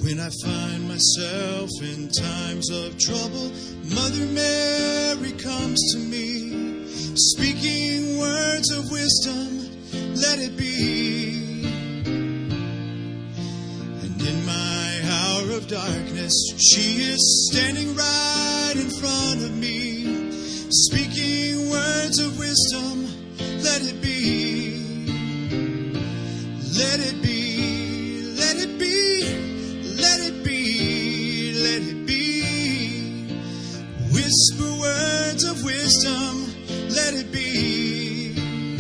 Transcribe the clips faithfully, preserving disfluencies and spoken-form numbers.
When I find myself in times of trouble, Mother Mary comes to me, speaking words of wisdom, let it be. And in my hour of darkness, she is standing right in front of me, speaking words of wisdom, let it be. Let it be, let it be, let it be, let it be. Whisper words of wisdom, let it be.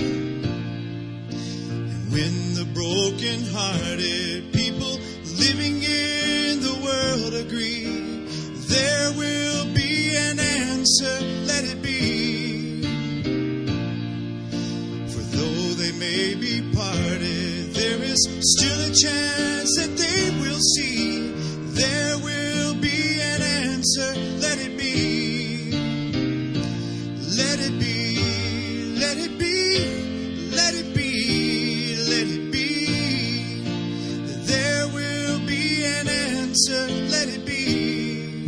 And when the broken-hearted people living in the world agree, there will be an answer, let it be. For though they may be parted, there is still a chance that they will see. There will be an answer, let it be. Let it be, let it be, let it be, let it be. There will be an answer, let it be.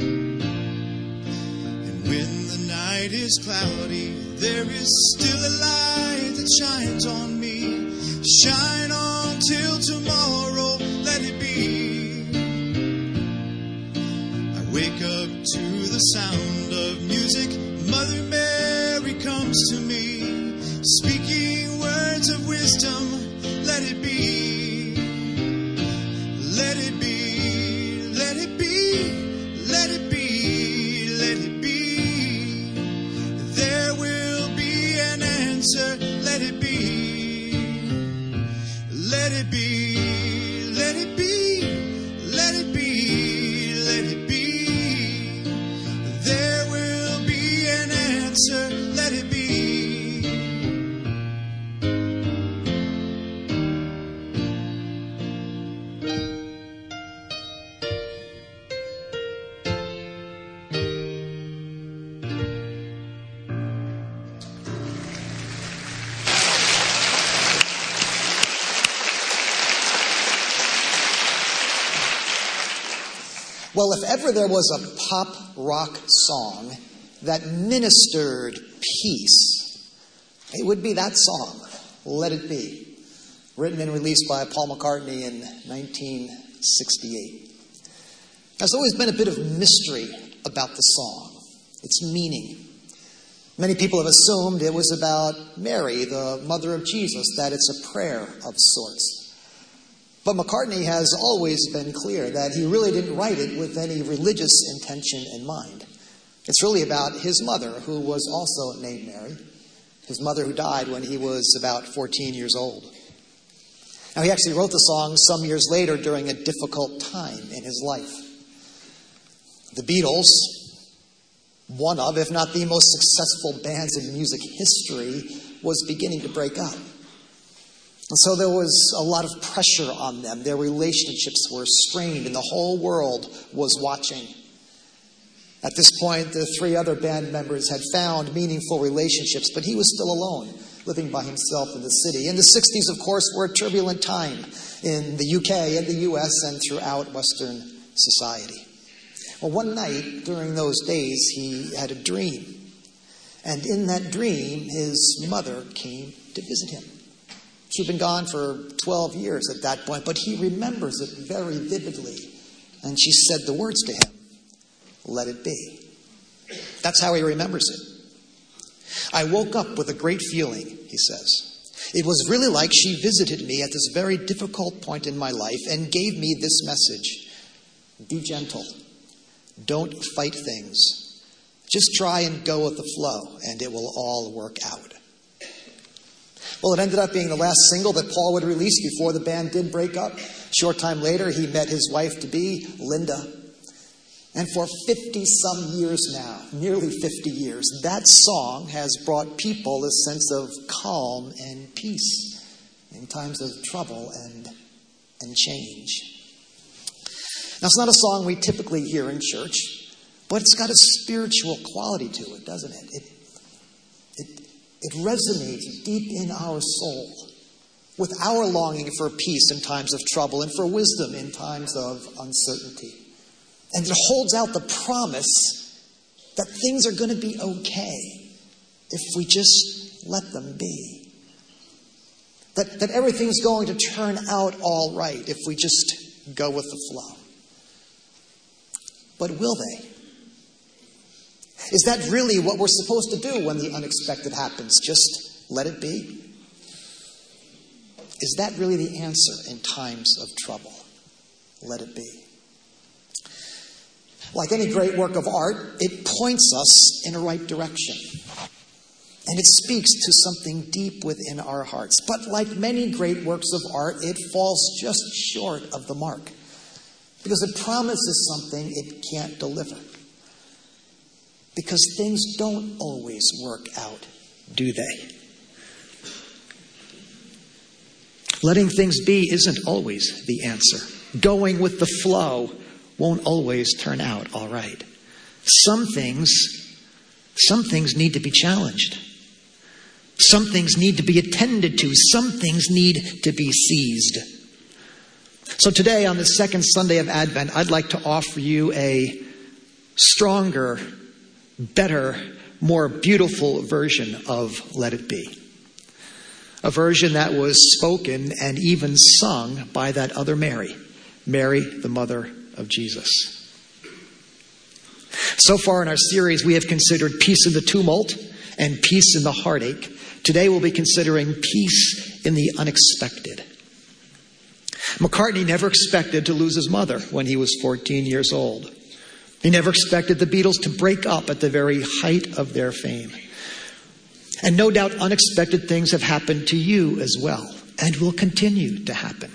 And when the night is cloudy, there is still a light that shines on me. Shine on till tomorrow, let it be. I wake up to the sound of music. Mother Mary comes to me, speaking words of wisdom, let it be. Let it be, let it be, let it be, let it be. There will be an answer, let it be. Let it be, let it be, let it be, let it be. There will be an answer, let it be. Well, if ever there was a pop rock song that ministered peace, it would be that song, Let It Be, written and released by Paul McCartney in nineteen sixty-eight. There's always been a bit of mystery about the song, its meaning. Many people have assumed it was about Mary, the mother of Jesus, that it's a prayer of sorts. But McCartney has always been clear that he really didn't write it with any religious intention in mind. It's really about his mother, who was also named Mary, his mother who died when he was about fourteen years old. Now, he actually wrote the song some years later during a difficult time in his life. The Beatles, one of, if not the most successful bands in music history, was beginning to break up. And so there was a lot of pressure on them. Their relationships were strained, and the whole world was watching. At this point, the three other band members had found meaningful relationships, but he was still alone, living by himself in the city. And the sixties, of course, were a turbulent time in the U K and the U S and throughout Western society. Well, one night during those days, he had a dream. And in that dream, his mother came to visit him. She'd been gone for twelve years at that point, but he remembers it very vividly. And she said the words to him, "Let it be." That's how he remembers it. "I woke up with a great feeling," he says. "It was really like she visited me at this very difficult point in my life and gave me this message. Be gentle. Don't fight things. Just try and go with the flow, and it will all work out." Well, it ended up being the last single that Paul would release before the band did break up. A short time later, he met his wife-to-be, Linda. And for fifty-some years now, nearly fifty years, that song has brought people a sense of calm and peace in times of trouble and, and change. Now, it's not a song we typically hear in church, but it's got a spiritual quality to it, doesn't it? It, it, it resonates deep in our soul. with our longing for peace in times of trouble and for wisdom in times of uncertainty. And it holds out the promise that things are going to be okay if we just let them be. That, that everything's going to turn out all right if we just go with the flow. But will they? Is that really what we're supposed to do when the unexpected happens? Just let it be? Is that really the answer in times of trouble? Let it be. Like any great work of art, it points us in a right direction. And it speaks to something deep within our hearts. But like many great works of art, it falls just short of the mark. Because it promises something it can't deliver. Because things don't always work out, do they? Letting things be isn't always the answer. Going with the flow won't always turn out all right. Some things, some things need to be challenged. Some things need to be attended to. Some things need to be seized. So today, on the second Sunday of Advent, I'd like to offer you a stronger, better, more beautiful version of Let It Be. A version that was spoken and even sung by that other Mary, Mary, the mother of Jesus. So far in our series, we have considered peace in the tumult and peace in the heartache. Today we'll be considering peace in the unexpected. McCartney never expected to lose his mother when he was fourteen years old. He never expected the Beatles to break up at the very height of their fame. And no doubt unexpected things have happened to you as well, and will continue to happen.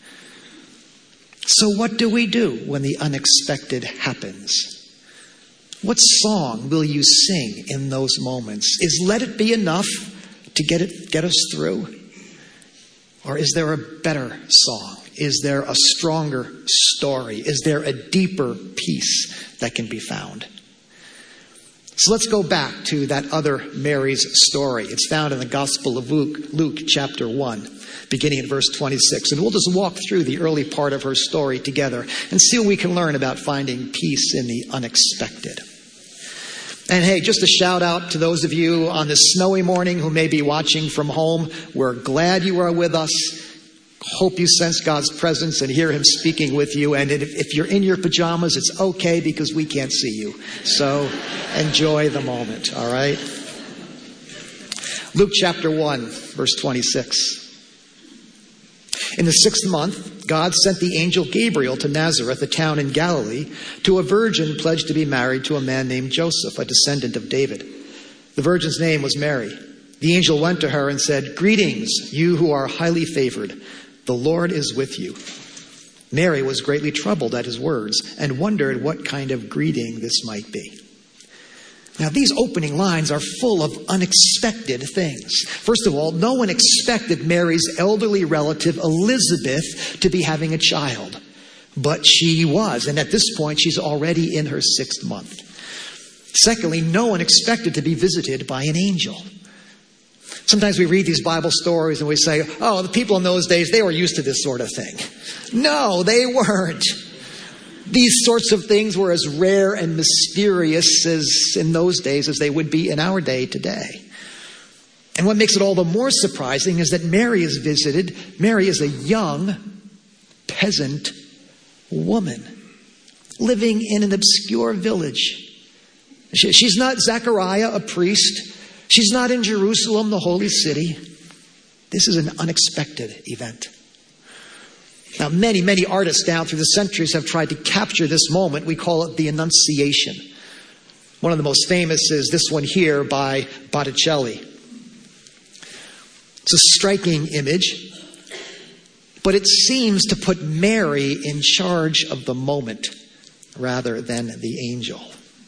So what do we do when the unexpected happens? What song will you sing in those moments? Is Let It Be enough to get it, get us through? Or is there a better song? Is there a stronger story? Is there a deeper peace that can be found? So let's go back to that other Mary's story. It's found in the Gospel of Luke, Luke chapter one, beginning in verse twenty-six. And we'll just walk through the early part of her story together and see what we can learn about finding peace in the unexpected. And hey, just a shout out to those of you on this snowy morning who may be watching from home. We're glad you are with us. Hope you sense God's presence and hear him speaking with you. And if, if you're in your pajamas, it's okay because we can't see you. So enjoy the moment, all right? Luke chapter one, verse twenty-six. In the sixth month, God sent the angel Gabriel to Nazareth, a town in Galilee, to a virgin pledged to be married to a man named Joseph, a descendant of David. The virgin's name was Mary. The angel went to her and said, "Greetings, you who are highly favored. The Lord is with you." Mary was greatly troubled at his words and wondered what kind of greeting this might be. Now, these opening lines are full of unexpected things. First of all, no one expected Mary's elderly relative Elizabeth to be having a child. But she was, and at this point, she's already in her sixth month. Secondly, no one expected to be visited by an angel. Sometimes we read these Bible stories and we say, oh, the people in those days, they were used to this sort of thing. No, they weren't. These sorts of things were as rare and mysterious as in those days as they would be in our day today. And what makes it all the more surprising is that Mary is visited. Mary is a young peasant woman living in an obscure village. She's not Zechariah, a priest. She's not in Jerusalem, the holy city. This is an unexpected event. Now, many, many artists down through the centuries have tried to capture this moment. We call it the Annunciation. One of the most famous is this one here by Botticelli. It's a striking image, but it seems to put Mary in charge of the moment rather than the angel.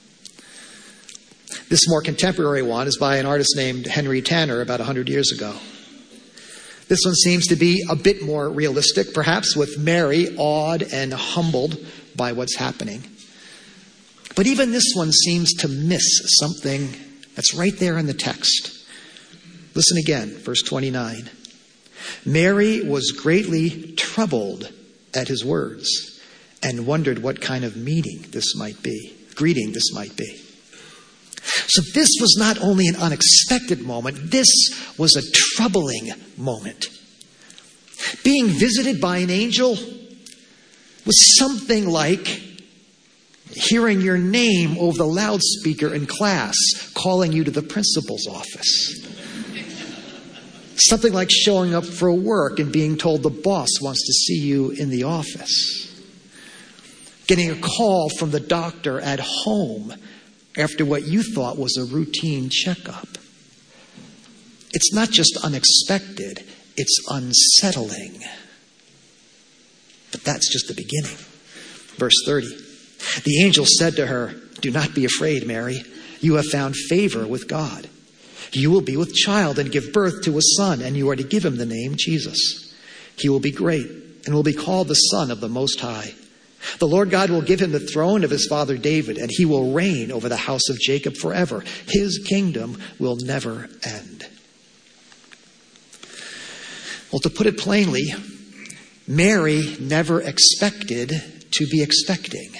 This more contemporary one is by an artist named Henry Tanner about one hundred years ago. This one seems to be a bit more realistic, perhaps with Mary awed and humbled by what's happening. But even this one seems to miss something that's right there in the text. Listen again, verse twenty-nine. Mary was greatly troubled at his words and wondered what kind of meeting this might be, greeting this might be. So this was not only an unexpected moment, this was a troubling moment. Being visited by an angel was something like hearing your name over the loudspeaker in class, calling you to the principal's office. Something like showing up for work and being told the boss wants to see you in the office. Getting a call from the doctor at home after what you thought was a routine checkup. It's not just unexpected, it's unsettling. But that's just the beginning. Verse thirty. The angel said to her, "Do not be afraid, Mary. You have found favor with God. You will be with child and give birth to a son, and you are to give him the name Jesus. He will be great and will be called the Son of the Most High. The Lord God will give him the throne of his father David, and he will reign over the house of Jacob forever. His kingdom will never end." Well, to put it plainly, Mary never expected to be expecting.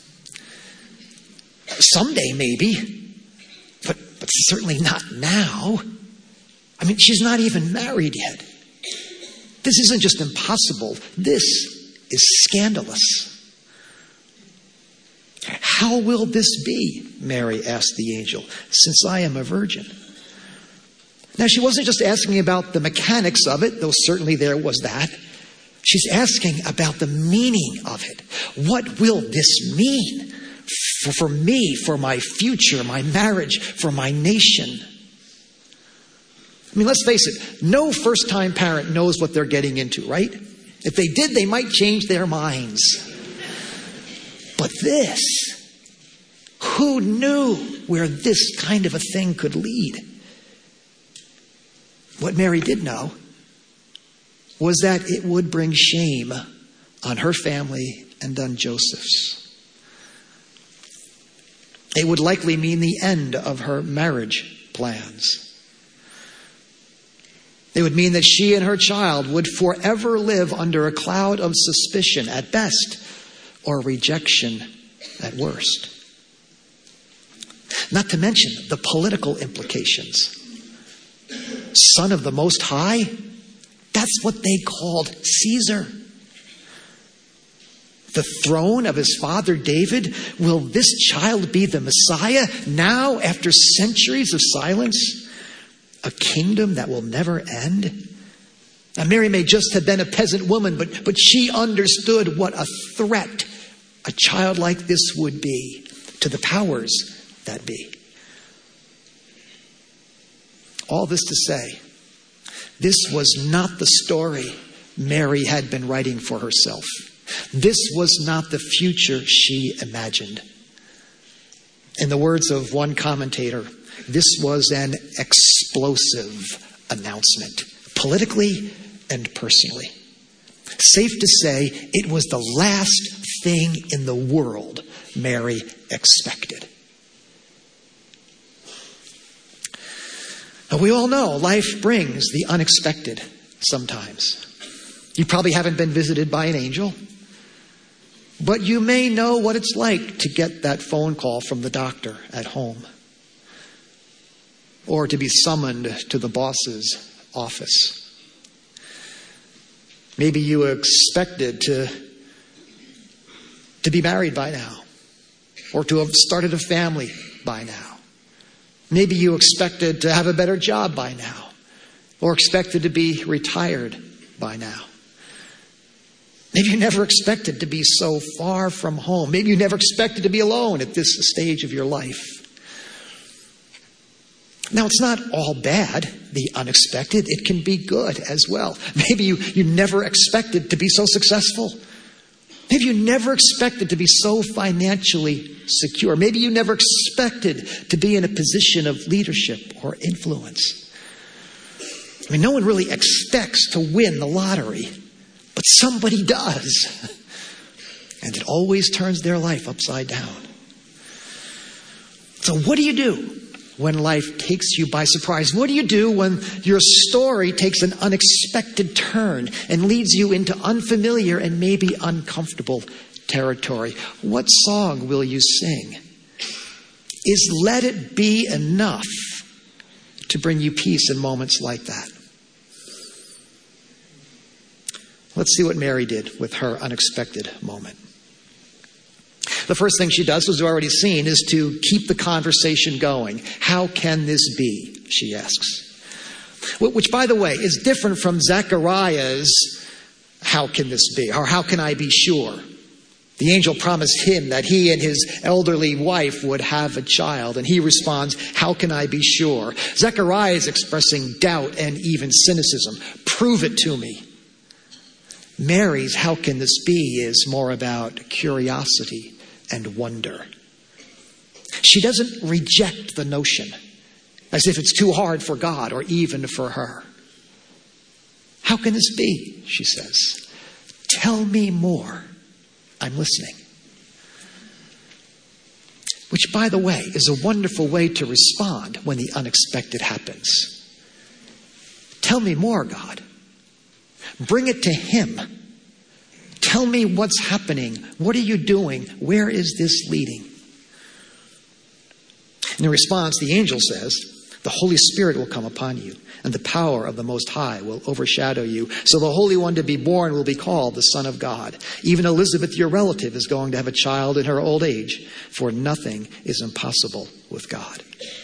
Someday, maybe, but, but certainly not now. I mean, she's not even married yet. This isn't just impossible. This is scandalous. "How will this be?" Mary asked the angel, "since I am a virgin?" Now, she wasn't just asking about the mechanics of it, though certainly there was that. She's asking about the meaning of it. What will this mean for, for me, for my future, my marriage, for my nation? I mean, let's face it, no first-time parent knows what they're getting into, right? If they did, they might change their minds. But this, who knew where this kind of a thing could lead? What Mary did know was that it would bring shame on her family and on Joseph's. It would likely mean the end of her marriage plans. It would mean that she and her child would forever live under a cloud of suspicion at best, or rejection at worst. Not to mention the political implications. Son of the Most High? That's what they called Caesar. The throne of his father David? Will this child be the Messiah now after centuries of silence? A kingdom that will never end? Now, Mary may just have been a peasant woman, but, but she understood what a threat a child like this would be to the powers that be. All this to say, this was not the story Mary had been writing for herself. This was not the future she imagined. In the words of one commentator, this was an explosive announcement, politically and personally. Safe to say, it was the last thing in the world Mary expected. Now, we all know life brings the unexpected sometimes. You probably haven't been visited by an angel, but you may know what it's like to get that phone call from the doctor at home, or to be summoned to the boss's office. Maybe you expected to, to be married by now, or to have started a family by now. Maybe you expected to have a better job by now, or expected to be retired by now. Maybe you never expected to be so far from home. Maybe you never expected to be alone at this stage of your life. Now, it's not all bad, the unexpected. It can be good as well. Maybe you, you never expected to be so successful. Maybe you never expected to be so financially secure. Maybe you never expected to be in a position of leadership or influence. I mean, no one really expects to win the lottery, but somebody does. And it always turns their life upside down. So what do you do when life takes you by surprise? What do you do when your story takes an unexpected turn and leads you into unfamiliar and maybe uncomfortable territory? What song will you sing? Is Let It Be enough to bring you peace in moments like that? Let's see what Mary did with her unexpected moment. The first thing she does, as we've already seen, is to keep the conversation going. How can this be? She asks. Which, by the way, is different from Zechariah's, how can this be? Or how can I be sure? The angel promised him that he and his elderly wife would have a child. And he responds, how can I be sure? Zechariah is expressing doubt and even cynicism. Prove it to me. Mary's, how can this be, is more about curiosity and wonder. She doesn't reject the notion as if it's too hard for God or even for her. How can this be? She says. Tell me more. I'm listening. Which, by the way, is a wonderful way to respond when the unexpected happens. Tell me more, God. Bring it to him. Tell me what's happening. What are you doing? Where is this leading? In response, the angel says, the Holy Spirit will come upon you, and the power of the Most High will overshadow you. So the Holy One to be born will be called the Son of God. Even Elizabeth, your relative, is going to have a child in her old age, for nothing is impossible with God.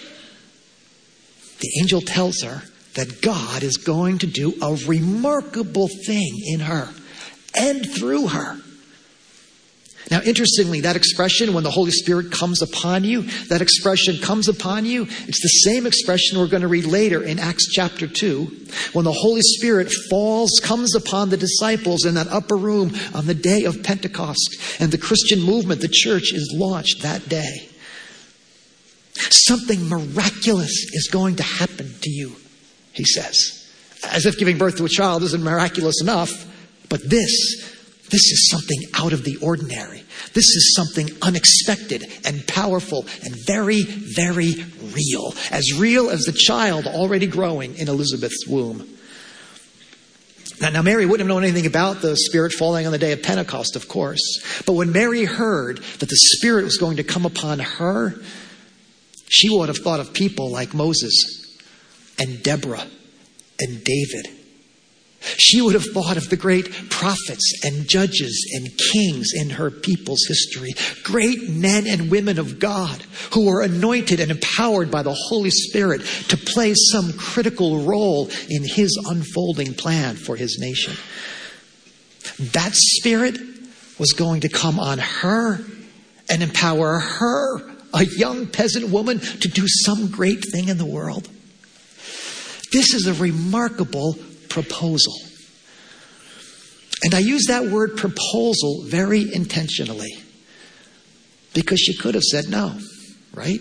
The angel tells her that God is going to do a remarkable thing in her and through her. Now, interestingly, that expression, when the Holy Spirit comes upon you, that expression comes upon you, it's the same expression we're going to read later in Acts chapter two, when the Holy Spirit falls, comes upon the disciples in that upper room on the day of Pentecost, and the Christian movement, the church, is launched that day. Something miraculous is going to happen to you, he says. As if giving birth to a child isn't miraculous enough, but this This is something out of the ordinary. This is something unexpected and powerful and very, very real. As real as the child already growing in Elizabeth's womb. Now, now, Mary wouldn't have known anything about the Spirit falling on the day of Pentecost, of course. But when Mary heard that the Spirit was going to come upon her, she would have thought of people like Moses and Deborah and David. She would have thought of the great prophets and judges and kings in her people's history. Great men and women of God who were anointed and empowered by the Holy Spirit to play some critical role in his unfolding plan for his nation. That Spirit was going to come on her and empower her, a young peasant woman, to do some great thing in the world. This is a remarkable proposal. And I use that word proposal very intentionally because she could have said no, right?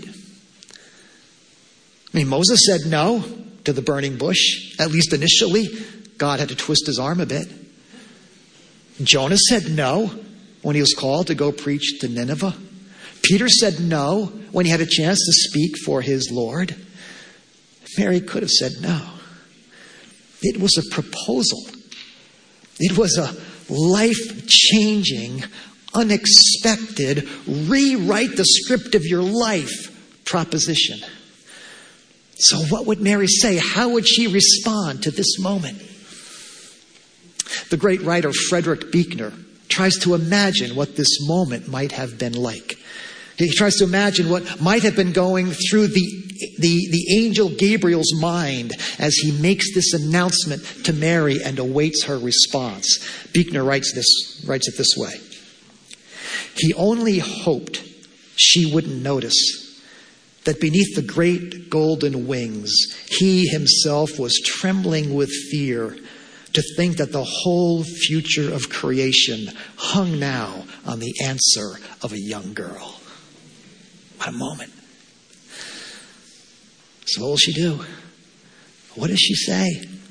I mean, Moses said no to the burning bush, at least initially. God had to twist his arm a bit. Jonah said no when he was called to go preach to Nineveh. Peter said no when he had a chance to speak for his Lord. Mary could have said no. It was a proposal. It was a life-changing, unexpected, rewrite the script of your life proposition. So what would Mary say? How would she respond to this moment? The great writer Frederick Buechner tries to imagine what this moment might have been like. He tries to imagine what might have been going through the, the, the angel Gabriel's mind as he makes this announcement to Mary and awaits her response. Buechner writes this, writes it this way. He only hoped she wouldn't notice that beneath the great golden wings, he himself was trembling with fear to think that the whole future of creation hung now on the answer of a young girl. What a moment. So what will she do? What does she say?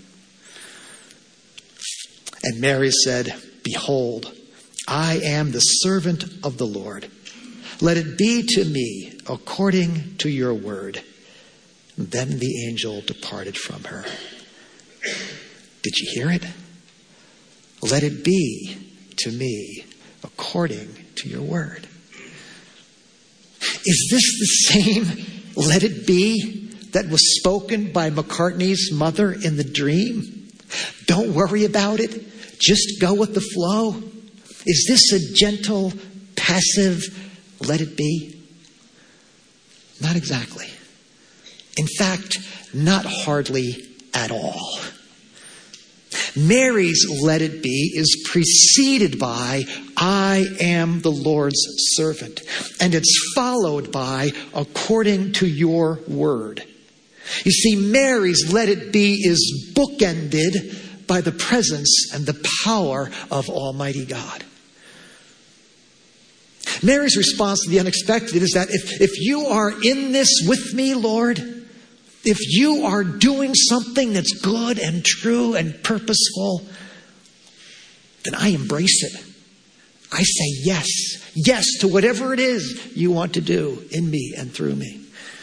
And Mary said, behold, I am the servant of the Lord. Let it be to me according to your word. Then the angel departed from her. Did you hear it? Let it be to me according to your word. Is this the same let it be that was spoken by McCartney's mother in the dream? Don't worry about it. Just go with the flow. Is this a gentle, passive let it be? Not exactly. In fact, not hardly at all. Mary's let it be is preceded by I am the Lord's servant. And it's followed by according to your word. You see, Mary's let it be is bookended by the presence and the power of Almighty God. Mary's response to the unexpected is that if, if you are in this with me, Lord, if you are doing something that's good and true and purposeful, then I embrace it. I say yes. Yes to whatever it is you want to do in me and through me.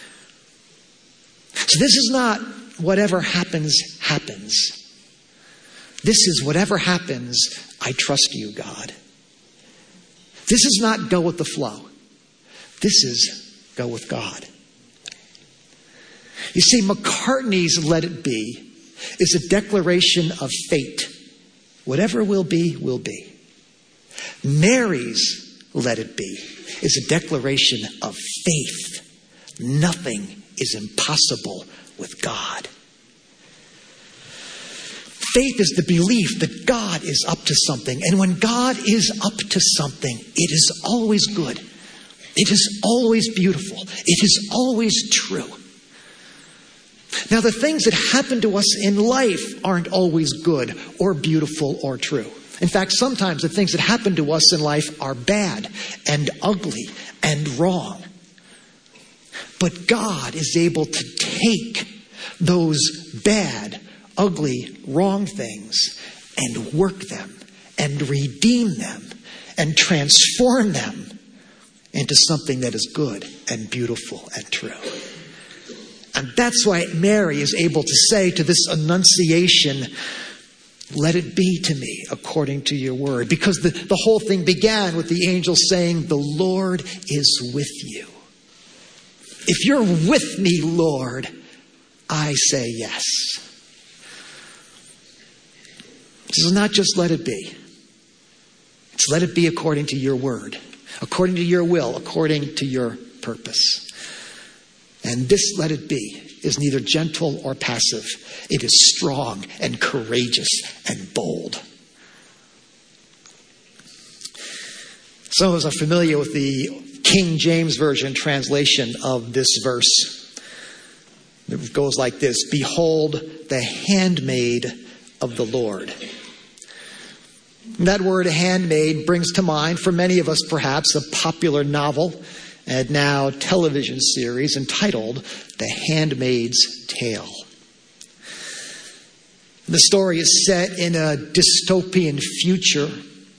So this is not whatever happens, happens. This is whatever happens, I trust you, God. This is not go with the flow. This is go with God. You see, McCartney's let it be is a declaration of fate. Whatever will be, will be. Mary's let it be is a declaration of faith. Nothing is impossible with God. Faith is the belief that God is up to something. And when God is up to something, it is always good. It is always beautiful. It is always true. Now, the things that happen to us in life aren't always good or beautiful or true. In fact, sometimes the things that happen to us in life are bad and ugly and wrong. But God is able to take those bad, ugly, wrong things and work them and redeem them and transform them into something that is good and beautiful and true. And that's why Mary is able to say to this annunciation, let it be to me according to your word. Because the, the whole thing began with the angel saying, the Lord is with you. If you're with me, Lord, I say yes. This is not just let it be. It's let it be according to your word, according to your will, according to your purpose. And this let it be is neither gentle or passive. It is strong and courageous and bold. Some of us are familiar with the King James Version translation of this verse. It goes like this: behold, the handmaid of the Lord. That word handmaid brings to mind for many of us perhaps a popular novel and now television series entitled The Handmaid's Tale. The story is set in a dystopian future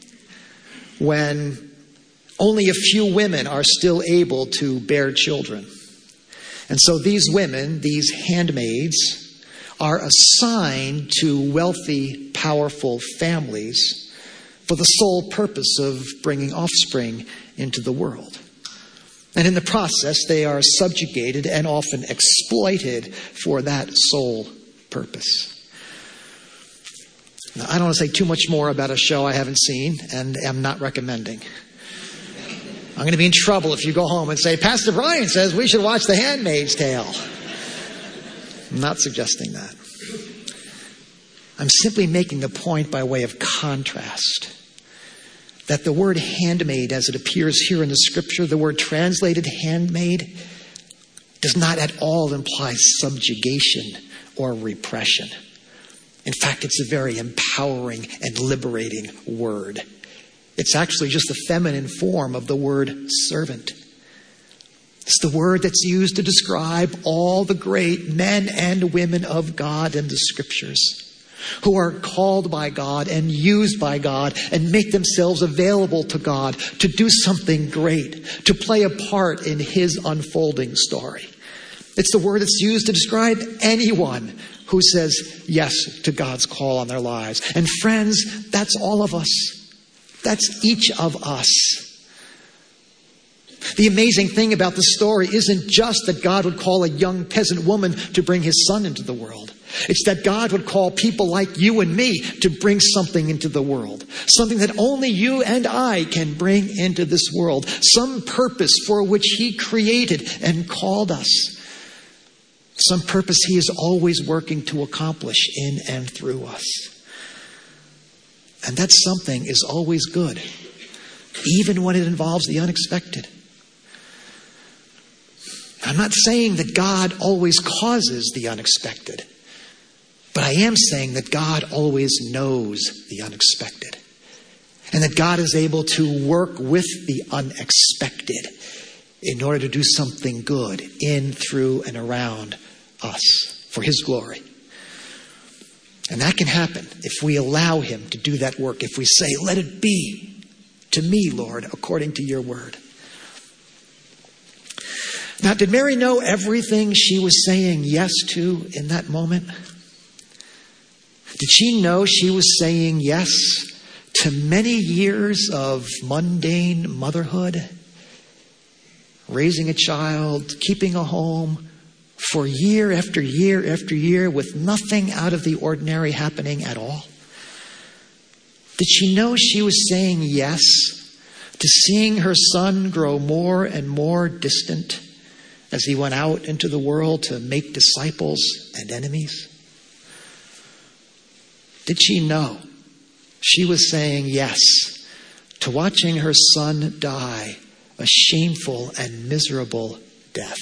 when only a few women are still able to bear children. And so these women, these handmaids, are assigned to wealthy, powerful families for the sole purpose of bringing offspring into the world. And in the process, they are subjugated and often exploited for that sole purpose. Now, I don't want to say too much more about a show I haven't seen and am not recommending. I'm going to be in trouble if you go home and say, Pastor Brian says we should watch The Handmaid's Tale. I'm not suggesting that. I'm simply making the point by way of contrast that the word handmaid, as it appears here in the scripture, the word translated handmaid, does not at all imply subjugation or repression. In fact, it's a very empowering and liberating word. It's actually just the feminine form of the word servant. It's the word that's used to describe all the great men and women of God in the scriptures, who are called by God and used by God and make themselves available to God to do something great, to play a part in his unfolding story. It's the word that's used to describe anyone who says yes to God's call on their lives. And friends, that's all of us. That's each of us. The amazing thing about the story isn't just that God would call a young peasant woman to bring his son into the world. It's that God would call people like you and me to bring something into the world. Something that only you and I can bring into this world. Some purpose for which he created and called us. Some purpose he is always working to accomplish in and through us. And that something is always good, even when it involves the unexpected. I'm not saying that God always causes the unexpected, but I am saying that God always knows the unexpected, and that God is able to work with the unexpected in order to do something good in, through, and around us for his glory. And that can happen if we allow him to do that work, if we say, let it be to me, Lord, according to your word. Now, did Mary know everything she was saying yes to in that moment? Did she know she was saying yes to many years of mundane motherhood? Raising a child, keeping a home for year after year after year with nothing out of the ordinary happening at all? Did she know she was saying yes to seeing her son grow more and more distant as he went out into the world to make disciples and enemies? Did she know she was saying yes to watching her son die a shameful and miserable death?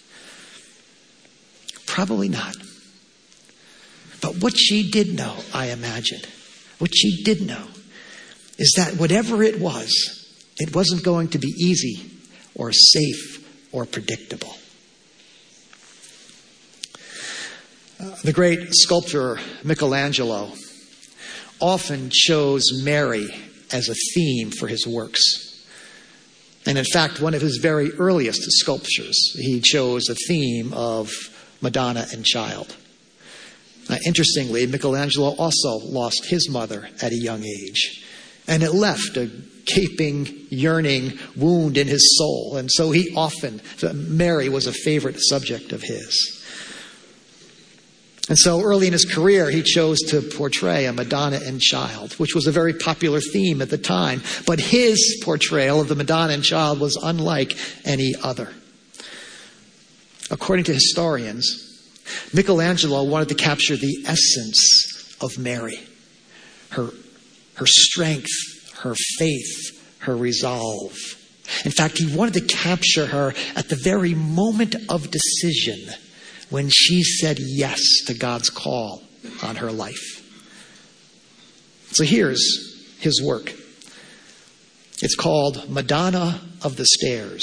Probably not. But what she did know, I imagine, what she did know is that whatever it was, it wasn't going to be easy or safe or predictable. Uh, the great sculptor Michelangelo often chose Mary as a theme for his works. And in fact, one of his very earliest sculptures, he chose a theme of Madonna and Child. Uh, interestingly, Michelangelo also lost his mother at a young age, and it left a gaping, yearning wound in his soul. And so he often, so Mary was a favorite subject of his. And so early in his career, he chose to portray a Madonna and Child, which was a very popular theme at the time. But his portrayal of the Madonna and Child was unlike any other. According to historians, Michelangelo wanted to capture the essence of Mary, her, her strength, her faith, her resolve. In fact, he wanted to capture her at the very moment of decision when she said yes to God's call on her life. So here's his work. It's called Madonna of the Stairs.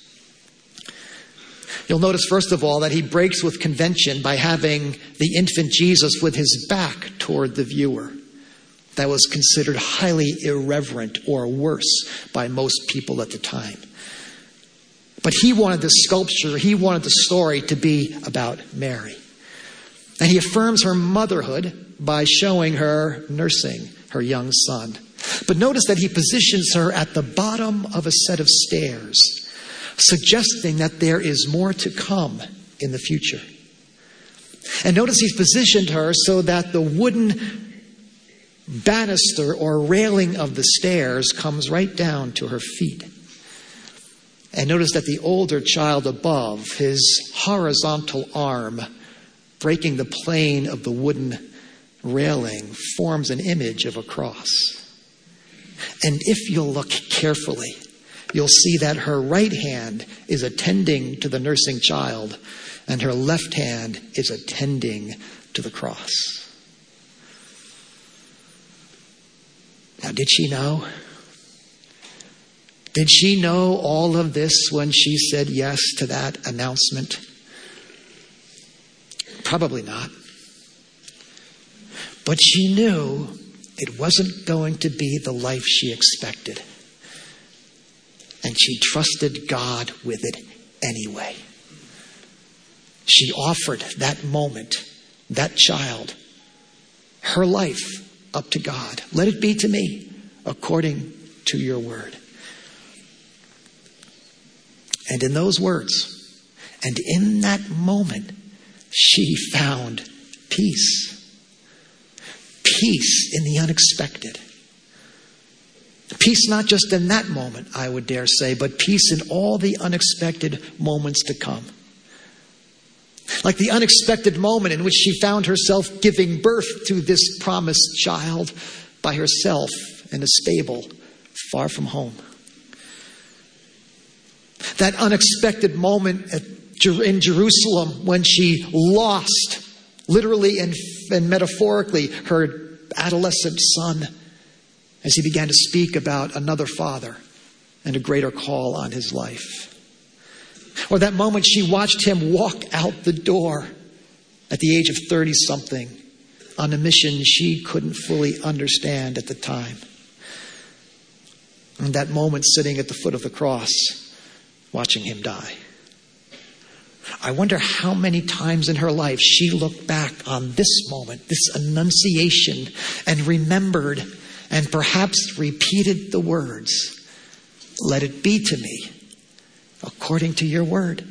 You'll notice, first of all, that he breaks with convention by having the infant Jesus with his back toward the viewer. That was considered highly irreverent or worse by most people at the time. But he wanted the sculpture, he wanted the story to be about Mary. And he affirms her motherhood by showing her nursing her young son. But notice that he positions her at the bottom of a set of stairs, suggesting that there is more to come in the future. And notice he's positioned her so that the wooden banister or railing of the stairs comes right down to her feet. And notice that the older child above, his horizontal arm breaking the plane of the wooden railing, forms an image of a cross. And if you'll look carefully, you'll see that her right hand is attending to the nursing child, and her left hand is attending to the cross. Now, did she know? Did she know all of this when she said yes to that announcement? Probably not. But she knew it wasn't going to be the life she expected. And she trusted God with it anyway. she offered that moment, that child, her life up to God. Let it be to me according to your word. And in those words, and in that moment, she found peace. Peace in the unexpected. Peace not just in that moment, I would dare say, but peace in all the unexpected moments to come. Like the unexpected moment in which she found herself giving birth to this promised child by herself in a stable far from home. That unexpected moment at, in Jerusalem when she lost, literally and, and metaphorically, her adolescent son as he began to speak about another father and a greater call on his life. Or that moment she watched him walk out the door at the age of thirty-something on a mission she couldn't fully understand at the time. And that moment sitting at the foot of the cross, watching him die. I wonder how many times in her life she looked back on this moment, this annunciation, and remembered and perhaps repeated the words, "Let it be to me according to your word."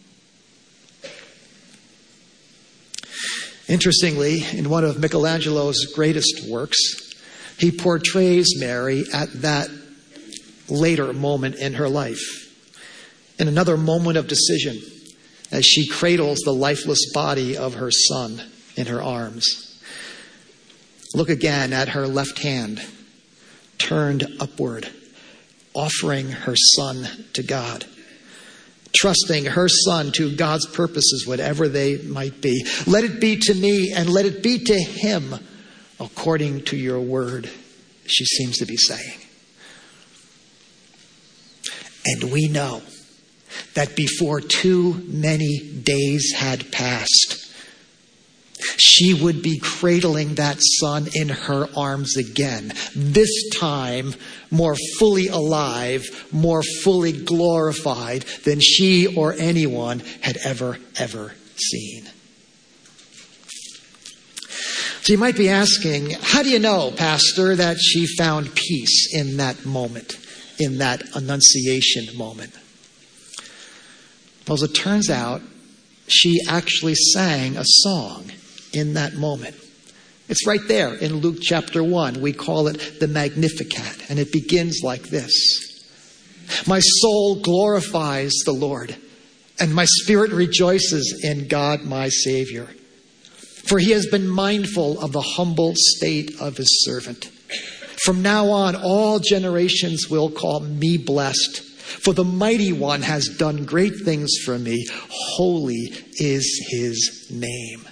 Interestingly, in one of Michelangelo's greatest works, he portrays Mary at that later moment in her life, in another moment of decision, as she cradles the lifeless body of her son in her arms. Look again at her left hand, turned upward, offering her son to God, trusting her son to God's purposes, whatever they might be. Let it be to me and let it be to him according to your word, she seems to be saying. And we know that before too many days had passed, she would be cradling that son in her arms again, this time more fully alive, more fully glorified than she or anyone had ever, ever seen. So you might be asking, how do you know, Pastor, that she found peace in that moment, in that annunciation moment? Well, as it turns out, she actually sang a song in that moment. It's right there in Luke chapter one. We call it the Magnificat, and it begins like this. My soul glorifies the Lord, and my spirit rejoices in God my Savior. For he has been mindful of the humble state of his servant. From now on, all generations will call me blessed. For the Mighty One has done great things for me. Holy is his name.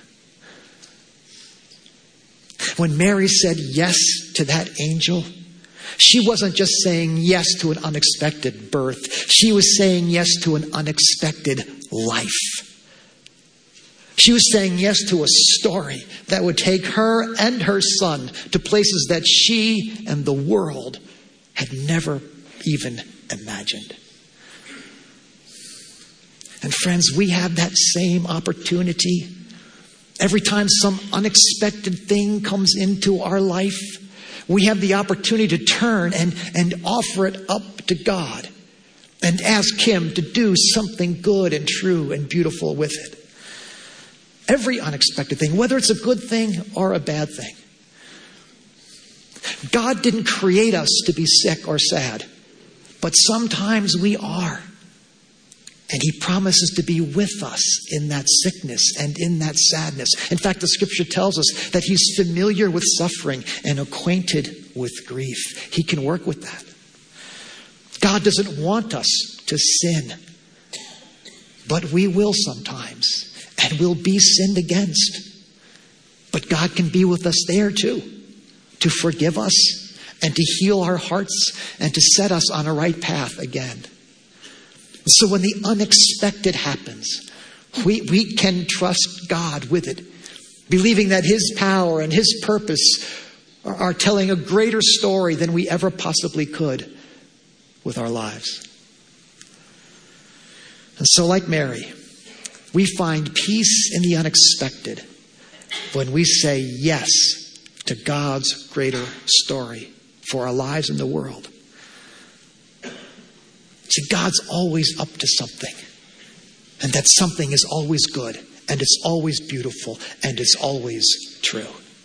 When Mary said yes to that angel, she wasn't just saying yes to an unexpected birth. She was saying yes to an unexpected life. She was saying yes to a story that would take her and her son to places that she and the world had never even imagined. And friends, we have that same opportunity. Every time some unexpected thing comes into our life, we have the opportunity to turn and, and offer it up to God and ask him to do something good and true and beautiful with it. Every unexpected thing, whether it's a good thing or a bad thing. God didn't create us to be sick or sad, but sometimes we are. And he promises to be with us in that sickness and in that sadness. In fact, the scripture tells us that he's familiar with suffering and acquainted with grief. He can work with that. God doesn't want us to sin, but we will sometimes, and we'll be sinned against. But God can be with us there too, to forgive us and to heal our hearts and to set us on a right path again. So when the unexpected happens, we, we can trust God with it, believing that his power and his purpose are, are telling a greater story than we ever possibly could with our lives. And so like Mary, We find peace in the unexpected when we say yes to God's greater story for our lives and the world. See, God's always up to something. And that something is always good, and it's always beautiful, and it's always true.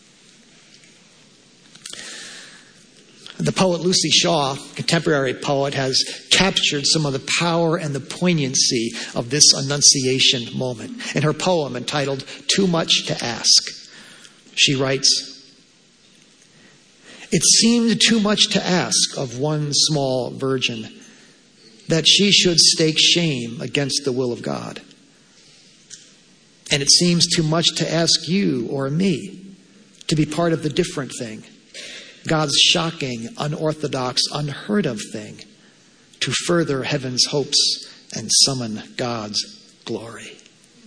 The poet Lucy Shaw, contemporary poet, has captured some of the power and the poignancy of this Annunciation moment in her poem entitled Too Much to Ask. She writes, "It seemed too much to ask of one small virgin that she should stake shame against the will of God. And it seems too much to ask you or me to be part of the different thing, God's shocking, unorthodox, unheard of thing, to further heaven's hopes and summon God's glory."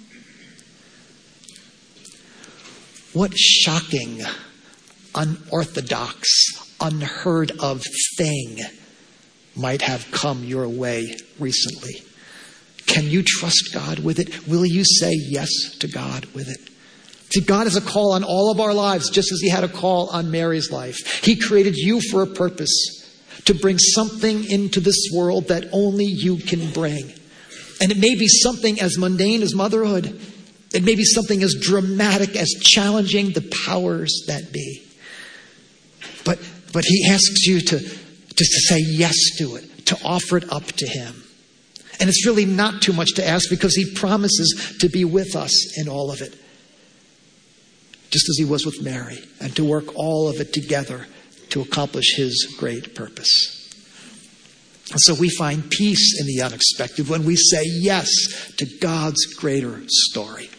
What shocking, unorthodox, unheard of thing might have come your way recently? Can you trust God with it? Will you say yes to God with it? See, God has a call on all of our lives, just as he had a call on Mary's life. He created you for a purpose, to bring something into this world that only you can bring. And it may be something as mundane as motherhood. It may be something as dramatic as challenging the powers that be. But, but he asks you to, to, to say yes to it, to offer it up to him. And it's really not too much to ask, because he promises to be with us in all of it, just as he was with Mary, and to work all of it together to accomplish his great purpose. And so we find peace in the unexpected when we say yes to God's greater story.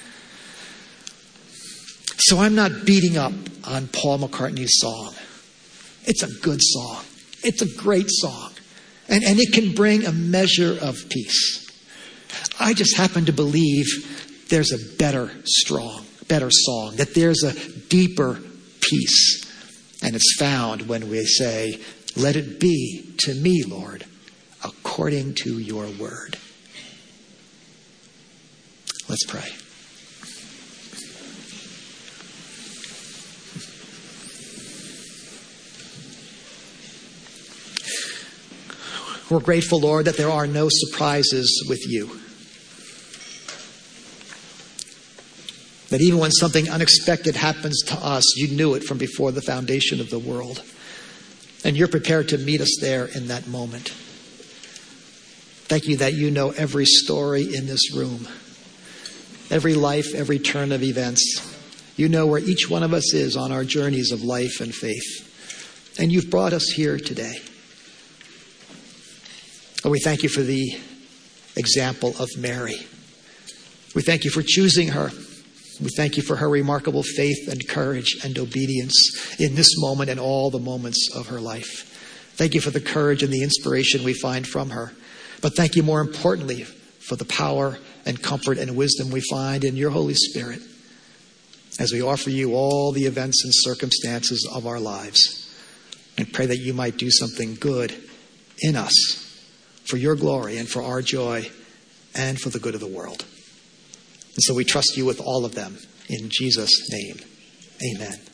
So I'm not beating up on Paul McCartney's song. It's a good song. It's a great song. And, and it can bring a measure of peace. I just happen to believe there's a better strong, better song, that there's a deeper peace. And it's found when we say, "Let it be to me, Lord, according to your word." Let's pray. We're grateful, Lord, that there are no surprises with you. That even when something unexpected happens to us, you knew it from before the foundation of the world. And you're prepared to meet us there in that moment. Thank you that you know every story in this room, every life, every turn of events. You know where each one of us is on our journeys of life and faith. And you've brought us here today. Oh, we thank you for the example of Mary. We thank you for choosing her. We thank you for her remarkable faith and courage and obedience in this moment and all the moments of her life. Thank you for the courage and the inspiration we find from her. But thank you more importantly for the power and comfort and wisdom we find in your Holy Spirit as we offer you all the events and circumstances of our lives, and pray that you might do something good in us for your glory and for our joy and for the good of the world. And so we trust you with all of them. In Jesus' name, amen.